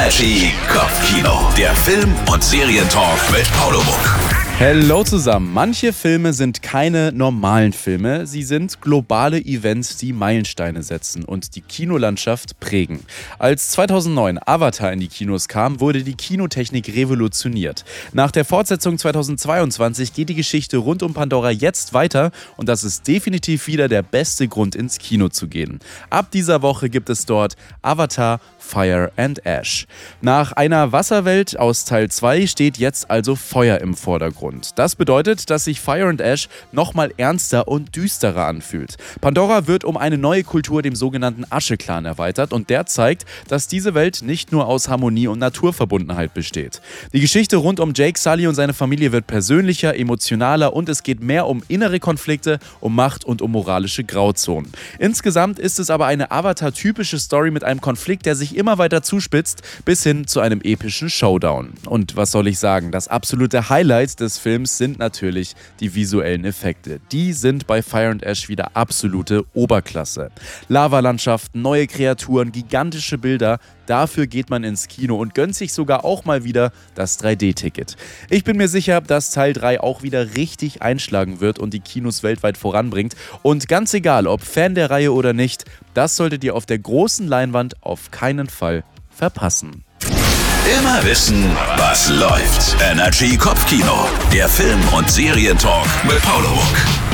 Energy Kopfkino. Der Film- und Serientalk mit Paolo Muck. Hallo zusammen. Manche Filme sind keine normalen Filme. Sie sind globale Events, die Meilensteine setzen und die Kinolandschaft prägen. Als 2009 Avatar in die Kinos kam, wurde die Kinotechnik revolutioniert. Nach der Fortsetzung 2022 geht die Geschichte rund um Pandora jetzt weiter und das ist definitiv wieder der beste Grund, ins Kino zu gehen. Ab dieser Woche gibt es dort Avatar Fire and Ash. Nach einer Wasserwelt aus Teil 2 steht jetzt also Feuer im Vordergrund. Das bedeutet, dass sich Fire and Ash nochmal ernster und düsterer anfühlt. Pandora wird um eine neue Kultur, dem sogenannten Asche-Clan, erweitert und der zeigt, dass diese Welt nicht nur aus Harmonie und Naturverbundenheit besteht. Die Geschichte rund um Jake Sully und seine Familie wird persönlicher, emotionaler und es geht mehr um innere Konflikte, um Macht und um moralische Grauzonen. Insgesamt ist es aber eine Avatar-typische Story mit einem Konflikt, der sich immer weiter zuspitzt, bis hin zu einem epischen Showdown. Und was soll ich sagen, das absolute Highlight des Films sind natürlich die visuellen Effekte. Die sind bei Fire and Ash wieder absolute Oberklasse. Lavalandschaften, neue Kreaturen, gigantische Bilder, dafür geht man ins Kino und gönnt sich sogar auch mal wieder das 3D-Ticket. Ich bin mir sicher, dass Teil 3 auch wieder richtig einschlagen wird und die Kinos weltweit voranbringt. Und ganz egal, ob Fan der Reihe oder nicht, das solltet ihr auf der großen Leinwand auf keinen Fall verpassen. Immer wissen, was läuft. Energy Kopfkino. Der Film- und Serientalk mit Paolo Muck.